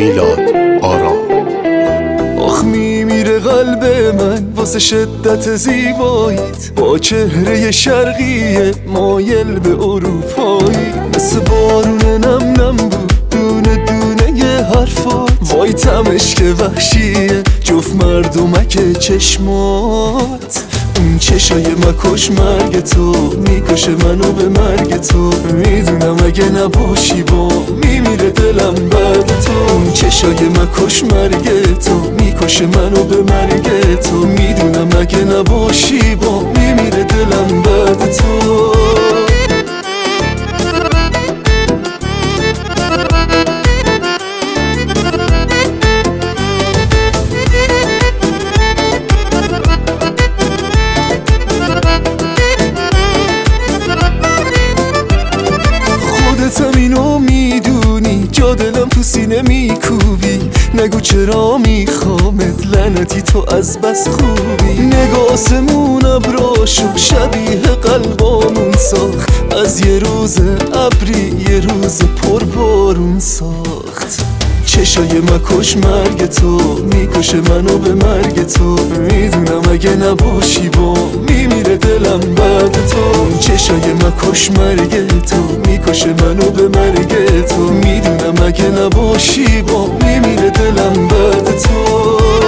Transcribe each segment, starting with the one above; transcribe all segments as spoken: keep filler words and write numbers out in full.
میلاد آرام. آخ میمیره قلب من واسه شدت زیباییت، با چهره شرقیه مایل به اروپایی، مثل بارون نم نم بود دونه دونه یه حرفات، وای تمش که وحشیه جفت مردمک چشمات. اون چشای مکش مرگ تو میکشه منو به مرگ تو، میدونم اگه نباشی با میمیره دلم بعد تو. اون چشای مکش مرگ تو میکشه منو به مرگ تو، میدونم اگه نباشی با میمیره دلم بعد تو. خودتم اینو میدونی، جا دلم تو سینه میکوبی، نگو چرا میخوامت لعنتی تو از بس خوبی. نگاسمون ابراشو شبیه قلبامون ساخت، از یه روز ابری یه روز پر بارون ساخت. چشای مکش مرگ تو میکشه منو به مرگ تو، میدونم اگه نباشی با میمیره دلم بعد تو. چشای مکش مرگ تو میکشه منو به مرگ تو، میدونم اگه نباشی با میمیره دلم بعد تو.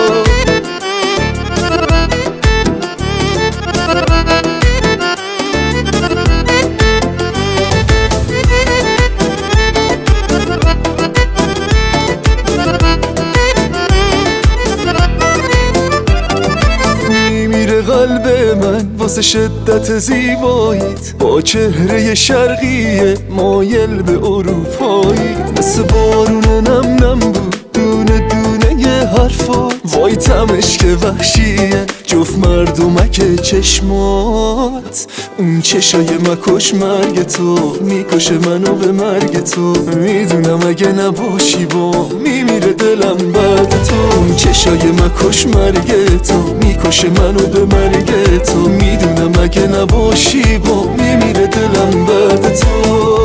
قلب من واسه شدت زیباییت، با چهره شرقیه مایل به اروپایی، مثل بارون نم نم بود دونه دونه یه حرفات، وای تمش که وحشیه جفت مردمک چشمات. اون چشای مکش مرگ تو میکشه منو به مرگ تو، میدونم اگه نباشی با میمیره دلم بعد تو. اون چشای مکش مرگ تو میکشه منو به مرگ تو، میدونم اگه نباشی با میمیره دلم بعد تو.